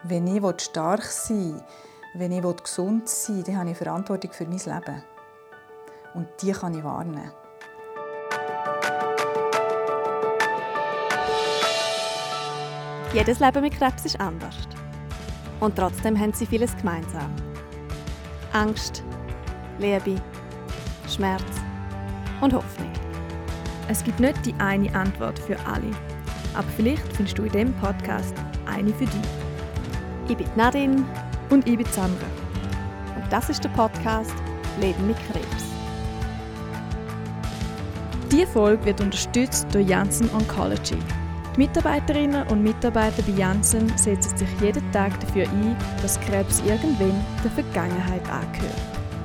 Wenn ich stark sein will, wenn ich gesund sein will, dann habe ich Verantwortung für mein Leben. Und die kann ich wahrnehmen. Jedes Leben mit Krebs ist anders. Und trotzdem haben sie vieles gemeinsam. Angst, Liebe, Schmerz und Hoffnung. Es gibt nicht die eine Antwort für alle. Aber vielleicht findest du in diesem Podcast eine für dich. Ich bin Nadine. Und ich bin Sandra. Und das ist der Podcast «Leben mit Krebs». Diese Folge wird unterstützt durch Janssen Oncology. Die Mitarbeiterinnen und Mitarbeiter bei Janssen setzen sich jeden Tag dafür ein, dass Krebs irgendwann der Vergangenheit angehört.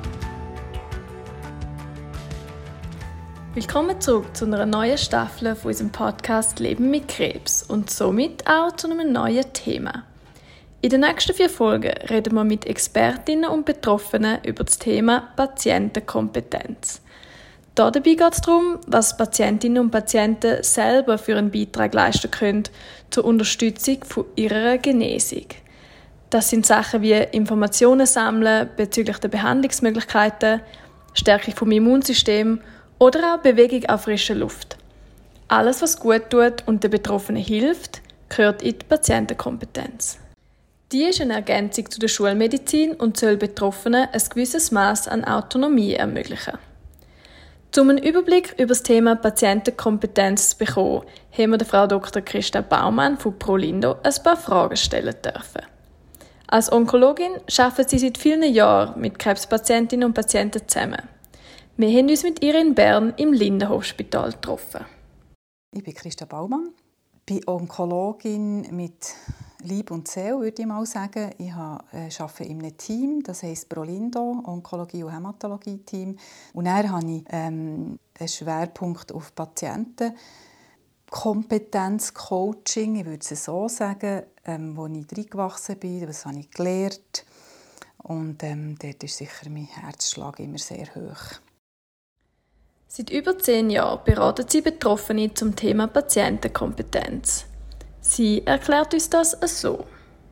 Willkommen zurück zu einer neuen Staffel von unserem Podcast «Leben mit Krebs» und somit auch zu einem neuen Thema. In den nächsten 4 Folgen reden wir mit Expertinnen und Betroffenen über das Thema Patientenkompetenz. Dabei geht es darum, was Patientinnen und Patienten selber für einen Beitrag leisten können zur Unterstützung von ihrer Genesung. Das sind Sachen wie Informationen sammeln bezüglich der Behandlungsmöglichkeiten, Stärkung vom Immunsystem oder auch Bewegung auf frischer Luft. Alles, was gut tut und den Betroffenen hilft, gehört in die Patientenkompetenz. Die ist eine Ergänzung zu der Schulmedizin und soll Betroffenen ein gewisses Maß an Autonomie ermöglichen. Um einen Überblick über das Thema Patientenkompetenz zu bekommen, haben wir der Frau Dr. Christa Baumann von ProLindo ein paar Fragen stellen dürfen. Als Onkologin arbeitet sie seit vielen Jahren mit Krebspatientinnen und Patienten zusammen. Wir haben uns mit ihr in Bern im Lindenhofspital getroffen. Ich bin Christa Baumann, bin Onkologin mit Leib und Seele, würde ich mal sagen. Ich arbeite in einem Team, das heisst ProLindo, Onkologie- und Hämatologie-Team. Und dann habe ich einen Schwerpunkt auf Patientenkompetenz, Coaching, ich würde es so sagen, wo ich reingewachsen bin, das habe ich gelernt. Und dort ist sicher mein Herzschlag immer sehr hoch. Seit über 10 Jahren beraten sie Betroffene zum Thema Patientenkompetenz. Sie erklärt uns das so.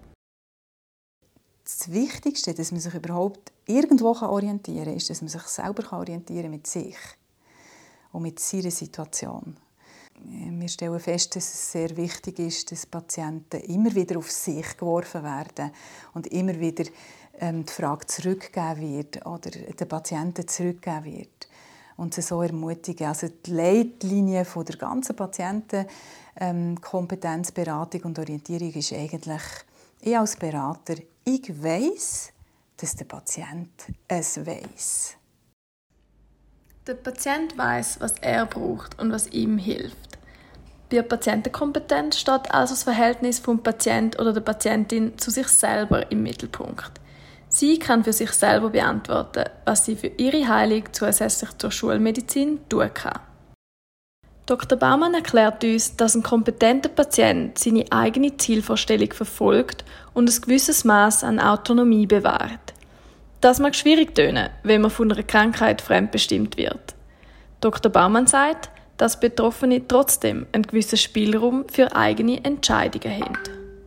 Das Wichtigste, dass man sich überhaupt irgendwo orientieren kann, ist, dass man sich selber orientieren mit sich und mit seiner Situation. Wir stellen fest, dass es sehr wichtig ist, dass Patienten immer wieder auf sich geworfen werden und immer wieder die Frage zurückgegeben wird oder den Patienten zurückgegeben wird. Und sie so ermutigen. Also die Leitlinie von der ganzen Patientenkompetenzberatung und Orientierung ist eigentlich, ich als Berater, ich weiss, dass der Patient es weiss. Der Patient weiss, was er braucht und was ihm hilft. Bei der Patientenkompetenz steht also das Verhältnis vom Patient oder der Patientin zu sich selber im Mittelpunkt. Sie kann für sich selber beantworten, was sie für ihre Heilung zusätzlich zur Schulmedizin tun kann. Dr. Baumann erklärt uns, dass ein kompetenter Patient seine eigene Zielvorstellung verfolgt und ein gewisses Maß an Autonomie bewahrt. Das mag schwierig tönen, wenn man von einer Krankheit fremdbestimmt wird. Dr. Baumann sagt, dass Betroffene trotzdem einen gewissen Spielraum für eigene Entscheidungen haben.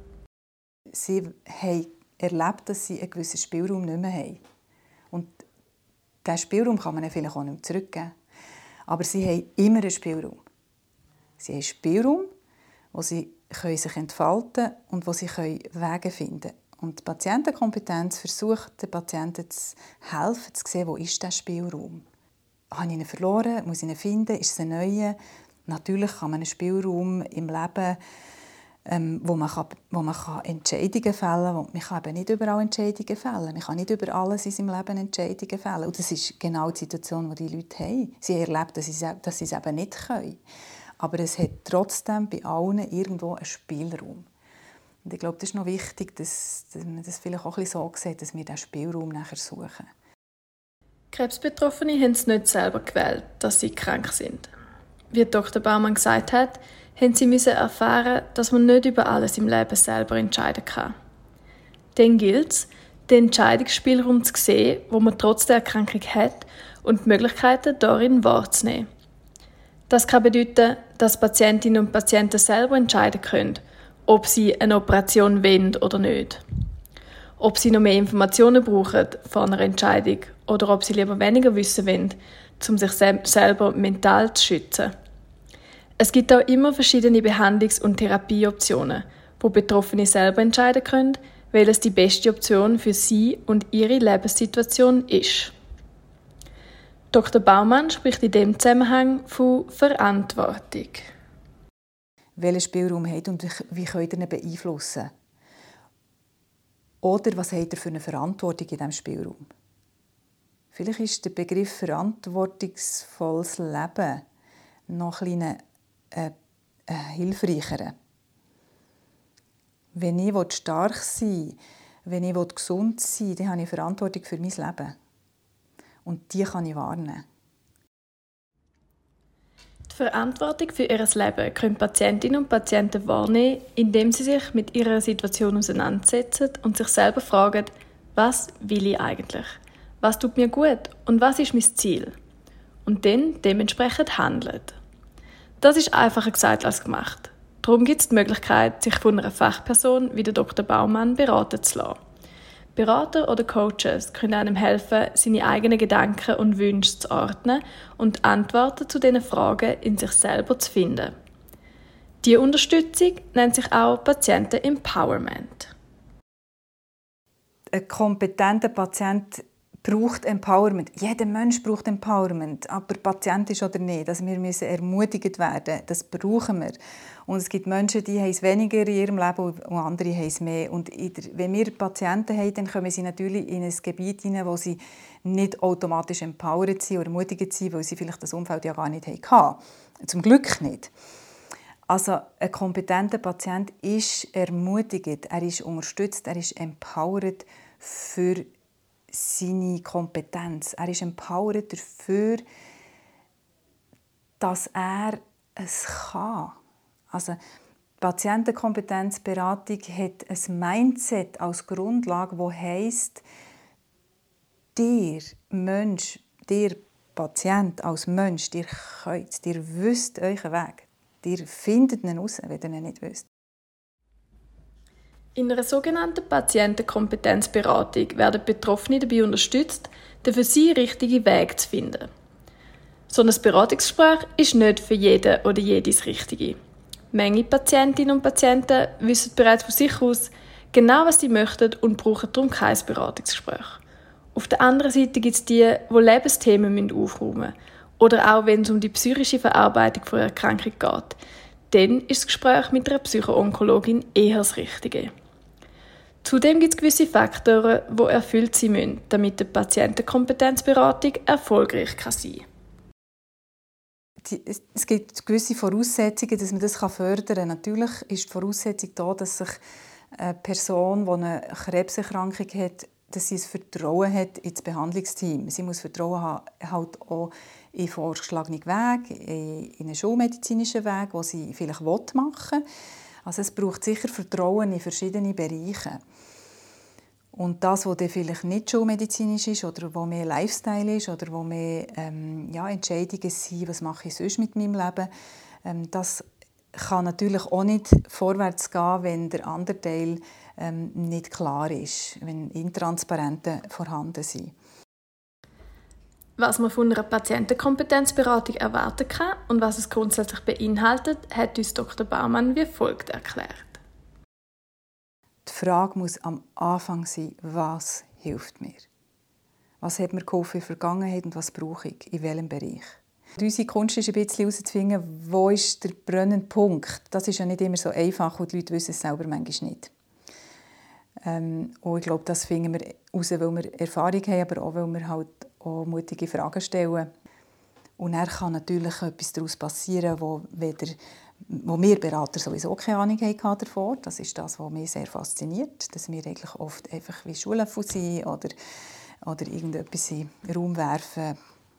Sie haben erlebt, dass sie einen gewissen Spielraum nicht mehr haben. Und diesen Spielraum kann man ihnen vielleicht auch nicht mehr zurückgeben. Aber sie haben immer einen Spielraum. Sie haben einen Spielraum, wo sie sich entfalten können und wo sie Wege finden können. Und die Patientenkompetenz versucht, den Patienten zu helfen, zu sehen, wo ist dieser Spielraum. Habe ich ihn verloren? Muss ich ihn finden? Ist es ein neuer? Natürlich kann man einen Spielraum im Leben wo man Entscheidungen fällen kann. Man kann eben nicht überall Entscheidungen fällen. Man kann nicht über alles in seinem Leben Entscheidungen fällen. Und das ist genau die Situation, die die Leute haben. Sie haben erlebt, dass sie es eben nicht können. Aber es hat trotzdem bei allen irgendwo einen Spielraum. Und ich glaube, das ist noch wichtig, dass man das vielleicht auch ein bisschen so sieht, dass wir diesen Spielraum nachher suchen. Krebsbetroffene haben es nicht selber gewählt, dass sie krank sind. Wie Dr. Baumann gesagt hat, haben sie müssen erfahren, dass man nicht über alles im Leben selber entscheiden kann. Dann gilt es, den Entscheidungsspielraum zu sehen, wo man trotz der Erkrankung hat und die Möglichkeiten darin wahrzunehmen. Das kann bedeuten, dass Patientinnen und Patienten selber entscheiden können, ob sie eine Operation wollen oder nicht. Ob sie noch mehr Informationen brauchen vor einer Entscheidung oder ob sie lieber weniger wissen wollen, um sich selber mental zu schützen. Es gibt auch immer verschiedene Behandlungs- und Therapieoptionen, wo Betroffene selber entscheiden können, welches die beste Option für sie und ihre Lebenssituation ist. Dr. Baumann spricht in diesem Zusammenhang von Verantwortung. Welchen Spielraum habt ihr und wie könnt ihr ihn beeinflussen? Oder was habt ihr für eine Verantwortung in diesem Spielraum? Vielleicht ist der Begriff verantwortungsvolles Leben noch ein hilfreicher. Wenn ich stark sein will, wenn ich gesund sein will, dann habe ich Verantwortung für mein Leben. Und die kann ich wahrnehmen. Die Verantwortung für ihr Leben können Patientinnen und Patienten wahrnehmen, indem sie sich mit ihrer Situation auseinandersetzen und sich selber fragen, was will ich eigentlich? Was tut mir gut und was ist mein Ziel? Und dann dementsprechend handeln. Das ist einfacher gesagt als gemacht. Darum gibt es die Möglichkeit, sich von einer Fachperson wie der Dr. Baumann beraten zu lassen. Berater oder Coaches können einem helfen, seine eigenen Gedanken und Wünsche zu ordnen und Antworten zu diesen Fragen in sich selber zu finden. Diese Unterstützung nennt sich auch Patienten-Empowerment. Ein kompetenter Patient braucht Empowerment. Jeder Mensch braucht Empowerment, aber Patient ist oder nicht. Also wir müssen ermutigt werden, das brauchen wir. Und es gibt Menschen, die haben es weniger in ihrem Leben und andere haben es mehr. Und wenn wir Patienten haben, dann kommen sie natürlich in ein Gebiet hinein, wo sie nicht automatisch empowered sind oder ermutigt sind, weil sie vielleicht das Umfeld ja gar nicht hatten. Zum Glück nicht. Also ein kompetenter Patient ist ermutigt, er ist unterstützt, er ist empowered für seine Kompetenz. Er ist empowered dafür, dass er es kann. Also Patientenkompetenzberatung hat ein Mindset als Grundlage, das heisst, dir Mensch, dir Patient als Mensch, ihr könnt, ihr wisst euren Weg. Ihr findet ihn heraus, wenn ihr ihn nicht wisst. In einer sogenannten Patientenkompetenzberatung werden Betroffene dabei unterstützt, den für sie richtigen Weg zu finden. So ein Beratungsgespräch ist nicht für jeden oder jede das Richtige. Manche Patientinnen und Patienten wissen bereits von sich aus genau, was sie möchten und brauchen darum kein Beratungsgespräch. Auf der anderen Seite gibt es die Lebensthemen aufräumen müssen. Oder auch wenn es um die psychische Verarbeitung von einer Erkrankung geht. Dann ist das Gespräch mit einer Psychoonkologin eher das Richtige. Zudem gibt es gewisse Faktoren, die erfüllt sein müssen, damit die Patientenkompetenzberatung erfolgreich sein kann. Es gibt gewisse Voraussetzungen, dass man das fördern kann. Natürlich ist die Voraussetzung da, dass sich eine Person, die eine Krebserkrankung hat, dass sie ein Vertrauen hat ins Behandlungsteam. Sie muss Vertrauen haben, halt auch in vorgeschlagenen Weg, in einen schulmedizinischen Weg, den sie vielleicht machen will. Also es braucht sicher Vertrauen in verschiedene Bereiche. Und das, was dann vielleicht nicht schulmedizinisch ist oder wo mehr Lifestyle ist oder wo mehr Entscheidungen sind, was mache ich sonst mit meinem Leben, das kann natürlich auch nicht vorwärts gehen, wenn der andere Teil nicht klar ist, wenn Intransparente vorhanden sind. Was man von einer Patientenkompetenzberatung erwarten kann und was es grundsätzlich beinhaltet, hat uns Dr. Baumann wie folgt erklärt. Die Frage muss am Anfang sein, was hilft mir? Was hat mir geholfen in der Vergangenheit und was brauche ich, in welchem Bereich? Unsere Kunst ist ein bisschen herauszufinden, wo ist der brennende Punkt. Das ist ja nicht immer so einfach und die Leute wissen es selber manchmal nicht. Und ich glaube, das finden wir heraus, weil wir Erfahrung haben, aber auch, weil wir halt auch mutige Fragen stellen. Und dann kann natürlich etwas daraus passieren, wo wir Berater sowieso keine Ahnung hatten davor. Das ist das, was mich sehr fasziniert, dass wir eigentlich oft einfach wie Schullöffel sind oder irgendetwas in den Raum werfen,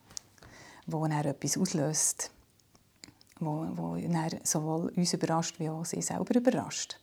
wo dann etwas auslöst, wo dann sowohl uns überrascht, wie auch sie selber überrascht.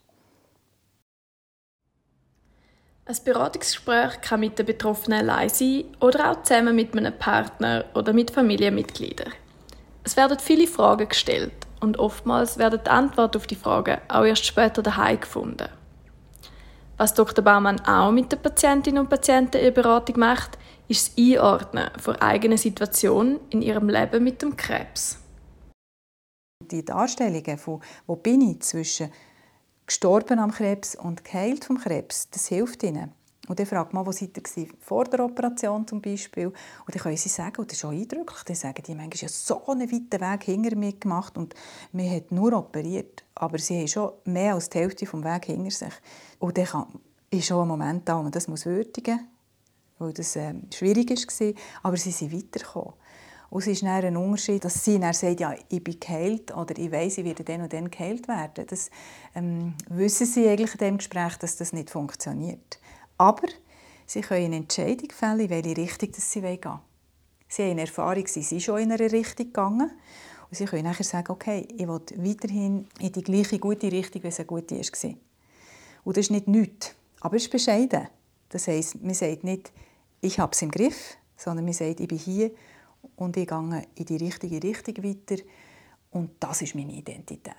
Ein Beratungsgespräch kann mit den Betroffenen allein sein oder auch zusammen mit einem Partner oder mit Familienmitgliedern. Es werden viele Fragen gestellt und oftmals werden die Antworten auf die Fragen auch erst später daheim gefunden. Was Dr. Baumann auch mit den Patientinnen und Patienten in Beratung macht, ist das Einordnen der eigenen Situation in ihrem Leben mit dem Krebs. Die Darstellungen von «Wo bin ich?» zwischen gestorben am Krebs und geheilt vom Krebs, das hilft ihnen. Und dann fragt man, wo seid ihr vor der Operation zum Beispiel? Und dann können sie sagen, und das ist auch eindrücklich, dann sagen die manchmal, ja so einen weiten Weg hinter mir gemacht und man hat nur operiert. Aber sie haben schon mehr als die Hälfte vom Weg hinter sich. Und dann ist schon ein Moment da, wo man das würdigen muss, weil das schwierig war, aber sie sind weitergekommen. Und es ist dann ein Unterschied, dass sie dann sagt, ja, ich bin geheilt oder ich weiss, ich werde dann und dann geheilt werden. Das wissen sie eigentlich in diesem Gespräch, dass das nicht funktioniert. Aber sie können eine Entscheidung fällen, in welche Richtung sie gehen wollen. Sie haben eine Erfahrung, sie sind schon in eine Richtung gegangen. Und sie können nachher sagen, okay, ich will weiterhin in die gleiche gute Richtung, wie es eine gute war. Und das ist nicht nichts, aber es ist bescheiden. Das heisst, man sagt nicht, ich habe es im Griff, sondern man sagt, ich bin hier und ich gehe in die richtige Richtung weiter. Und das ist meine Identität.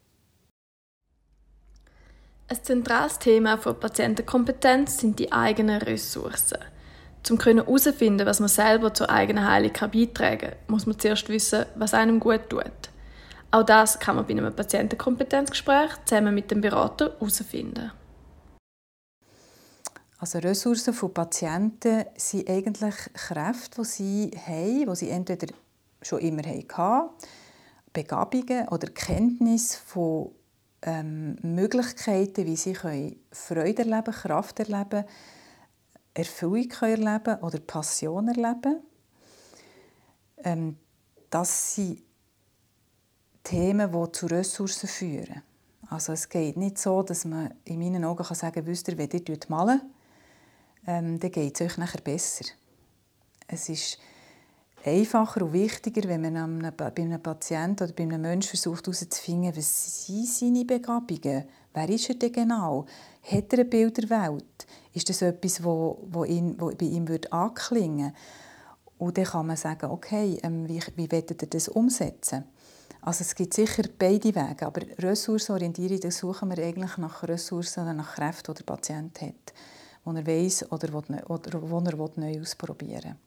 Ein zentrales Thema der Patientenkompetenz sind die eigenen Ressourcen. Um herauszufinden, was man selber zur eigenen Heilung beitragen kann, muss man zuerst wissen, was einem gut tut. Auch das kann man bei einem Patientenkompetenzgespräch zusammen mit dem Berater herausfinden. Also Ressourcen von Patienten sind eigentlich Kräfte, die sie haben, die sie entweder schon immer hatten, Begabungen oder Kenntnis von Möglichkeiten, wie sie Freude erleben, Kraft erleben, Erfüllung erleben oder Passion erleben. Das sind Themen, die zu Ressourcen führen. Also es geht nicht so, dass man in meinen Augen sagen kann, wisst ihr, wenn ihr malen, dann geht es euch nachher besser. Es ist einfacher und wichtiger, wenn man bei einem Patienten oder bei einem Menschen versucht herauszufinden, was sind seine Begabungen, wer ist er denn genau, hat er ein Bild der Welt, ist das etwas, wo bei ihm anklingen würde. Und dann kann man sagen, okay, wie wollt ihr das umsetzen? Also es gibt sicher beide Wege, aber Ressourcenorientierung, da suchen wir eigentlich nach Ressourcen oder nach Kräften, die der Patient hat, die er weiss oder wo er neu ausprobieren will.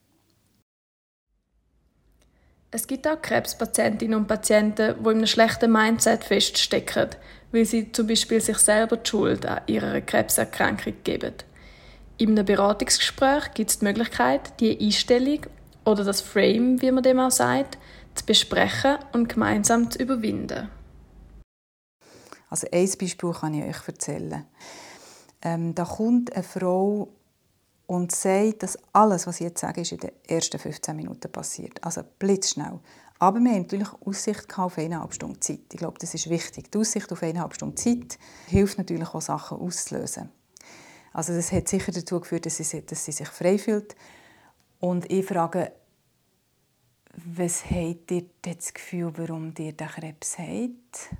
Es gibt auch Krebspatientinnen und Patienten, die in einem schlechten Mindset feststecken, weil sie zum Beispiel sich selber die Schuld an ihrer Krebserkrankung geben. In einem Beratungsgespräch gibt es die Möglichkeit, diese Einstellung oder das Frame, wie man dem auch sagt, zu besprechen und gemeinsam zu überwinden. Also ein Beispiel kann ich euch erzählen. Da kommt eine Frau und sagt, dass alles, was ich jetzt sage, ist in den ersten 15 Minuten passiert. Also blitzschnell. Aber wir haben natürlich Aussicht auf 1,5 Stunden Zeit. Ich glaube, das ist wichtig. Die Aussicht auf 1,5 Stunden Zeit hilft natürlich auch, Sachen auszulösen. Also das hat sicher dazu geführt, dass sie sich frei fühlt. Und ich frage, was habt ihr das Gefühl, warum ihr den Krebs habt?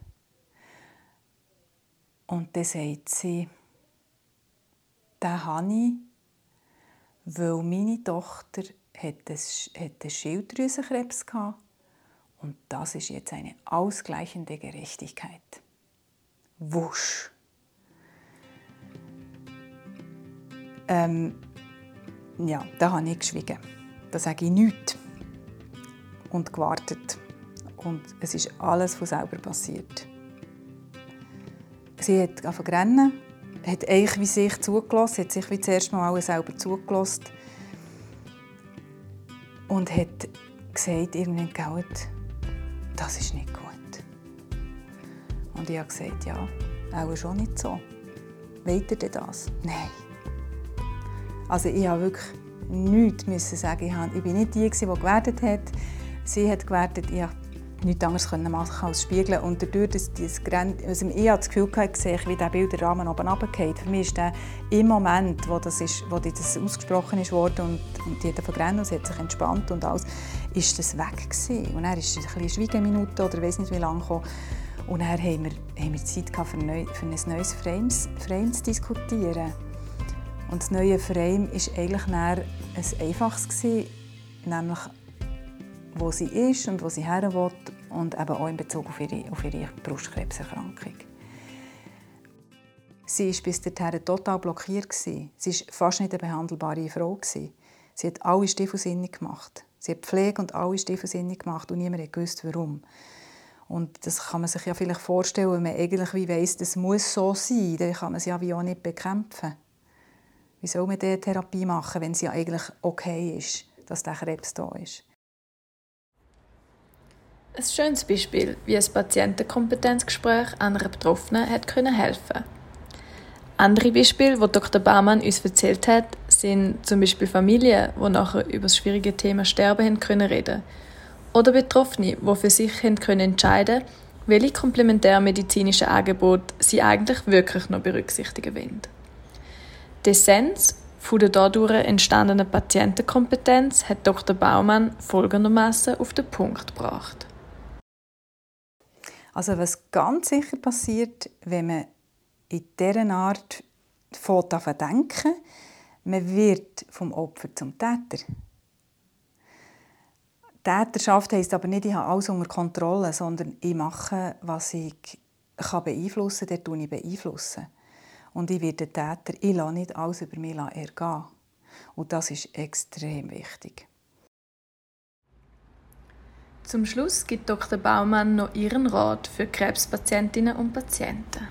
Und dann sagt sie, den habe ich, weil meine Tochter einen Schilddrüsenkrebs hatte. Und das ist jetzt eine ausgleichende Gerechtigkeit. Wusch. Ja, da habe ich geschwiegen. Da sage ich nichts. Und gewartet. Und es ist alles von selber passiert. Sie hat angefangen zu rennen, hat eigentlich wie sich zugelassen, hat sich wie das erste Mal selber zugelassen und hat gesagt, irgendwann, das ist nicht gut. Und ich habe gesagt, ja, auch schon nicht so. Wollt ihr denn das? Nein. Also ich habe wirklich nichts sagen. Ich bin nicht die, die gewertet hat. Sie hat gewertet, ich konnte nichts anderes machen als spiegeln. Und dadurch, dass ich das Gefühl hatte, wie der Bilderrahmen oben runterfällt. Für mich ist der im Moment, wo das ausgesprochen wurde und die hat rennen und sie hat sich entspannt und alles, ist das weg gewesen. Und dann ist eine Schweigeminute oder ich weiss nicht wie lange gekommen. Und dann haben wir Zeit gehabt, für ein neues Frame zu diskutieren. Und das neue Frame war eigentlich ein einfaches, nämlich wo sie ist und wo sie her will und eben auch in Bezug auf ihre Brustkrebserkrankung. Sie war bis dahin total blockiert. Sie war fast nicht eine behandelbare Frau. Sie hat alle Stiefel gemacht. Sie hat Pflege und alle Stiefel gemacht und niemand wusste, warum. Und das kann man sich ja vielleicht vorstellen, wenn man eigentlich weiss, das muss so sein, dann kann man es ja wie auch nicht bekämpfen. Wie soll man diese Therapie machen, wenn es ja eigentlich okay ist, dass der Krebs da ist? Ein schönes Beispiel, wie ein Patientenkompetenzgespräch einer Betroffenen helfen konnte. Andere Beispiele, die Dr. Baumann uns erzählt hat, sind zum Beispiel Familien, die nachher über das schwierige Thema Sterben reden können. Oder Betroffene, die für sich entscheiden können, welche komplementärmedizinischen Angebote sie eigentlich wirklich noch berücksichtigen wollen. Die Essenz von der dadurch entstandenen Patientenkompetenz hat Dr. Baumann folgendermaßen auf den Punkt gebracht. Also was ganz sicher passiert, wenn man in dieser Art denken, man wird vom Opfer zum Täter. Täterschaft heisst aber nicht, ich habe alles unter Kontrolle, sondern ich mache, was ich beeinflussen kann, dort ich beeinflussen. Und ich werde Täter, ich lasse nicht alles über mich ergehen. Und das ist extrem wichtig. Zum Schluss gibt Dr. Baumann noch ihren Rat für Krebspatientinnen und Patienten.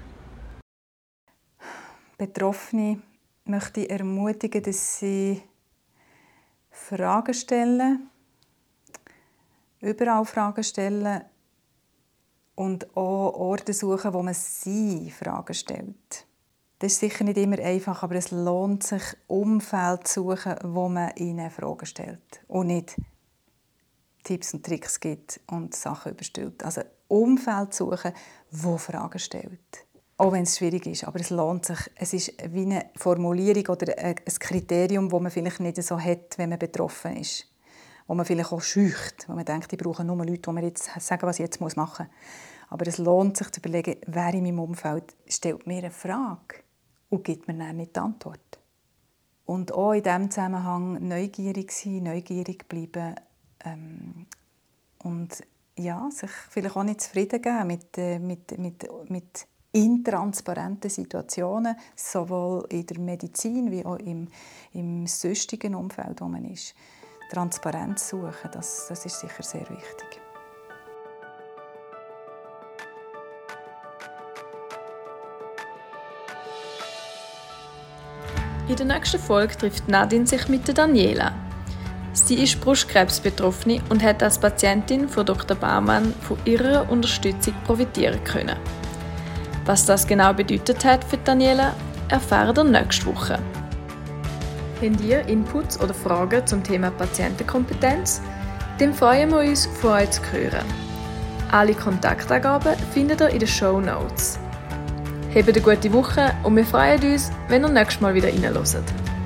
Betroffene möchte ich ermutigen, dass sie Fragen stellen, überall Fragen stellen und auch Orte suchen, wo man sie Fragen stellt. Das ist sicher nicht immer einfach, aber es lohnt sich, Umfeld zu suchen, wo man ihnen Fragen stellt und nicht Tipps und Tricks gibt und Sachen überstellt. Also Umfeld suchen, wo Fragen stellt. Auch wenn es schwierig ist, aber es lohnt sich. Es ist wie eine Formulierung oder ein Kriterium, das man vielleicht nicht so hat, wenn man betroffen ist. Wo man vielleicht auch scheucht, wo man denkt, ich brauche nur Leute, die mir jetzt sagen, was ich jetzt machen muss. Aber es lohnt sich zu überlegen, wer in meinem Umfeld stellt mir eine Frage und gibt mir dann nicht die Antwort. Und auch in diesem Zusammenhang neugierig sein, neugierig bleiben und ja, sich vielleicht auch nicht zufrieden geben mit intransparenten Situationen, sowohl in der Medizin wie auch im sonstigen Umfeld, wo man ist. Transparenz suchen, das ist sicher sehr wichtig. In der nächsten Folge trifft Nadine sich mit der Daniela. Sie ist Brustkrebsbetroffene und hat als Patientin von Dr. Baumann von ihrer Unterstützung profitieren können. Was das genau bedeutet hat für Daniela, erfahrt ihr nächste Woche. Habt ihr Inputs oder Fragen zum Thema Patientenkompetenz? Dann freuen wir uns, von euch zu hören. Alle Kontaktangaben findet ihr in den Shownotes. Habt eine gute Woche und wir freuen uns, wenn ihr nächstes Mal wieder reinhört.